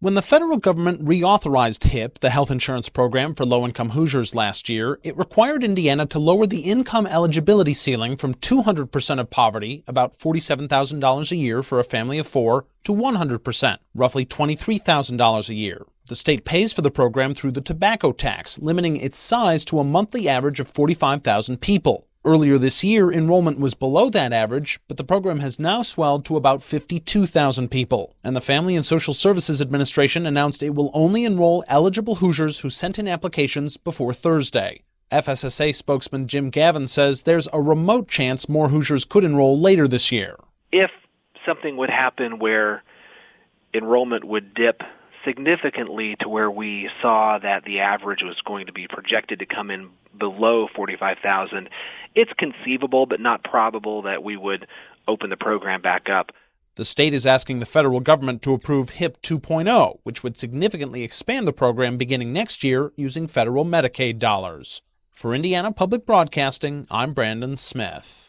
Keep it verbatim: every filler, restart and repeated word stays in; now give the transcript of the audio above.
When the federal government reauthorized HIP, the health insurance program for low-income Hoosiers, last year, it required Indiana to lower the income eligibility ceiling from two hundred percent of poverty, about forty-seven thousand dollars a year for a family of four, to one hundred percent, roughly twenty-three thousand dollars a year. The state pays for the program through the tobacco tax, limiting its size to a monthly average of forty-five thousand people. Earlier this year, enrollment was below that average, but the program has now swelled to about fifty-two thousand people. And the Family and Social Services Administration announced it will only enroll eligible Hoosiers who sent in applications before Thursday. F S S A spokesman Jim Gavin says there's a remote chance more Hoosiers could enroll later this year. If something would happen where enrollment would dip significantly to where we saw that the average was going to be projected to come in below forty-five thousand, it's conceivable but not probable that we would open the program back up. The state is asking the federal government to approve HIP two point oh, which would significantly expand the program beginning next year using federal Medicaid dollars. For Indiana Public Broadcasting, I'm Brandon Smith.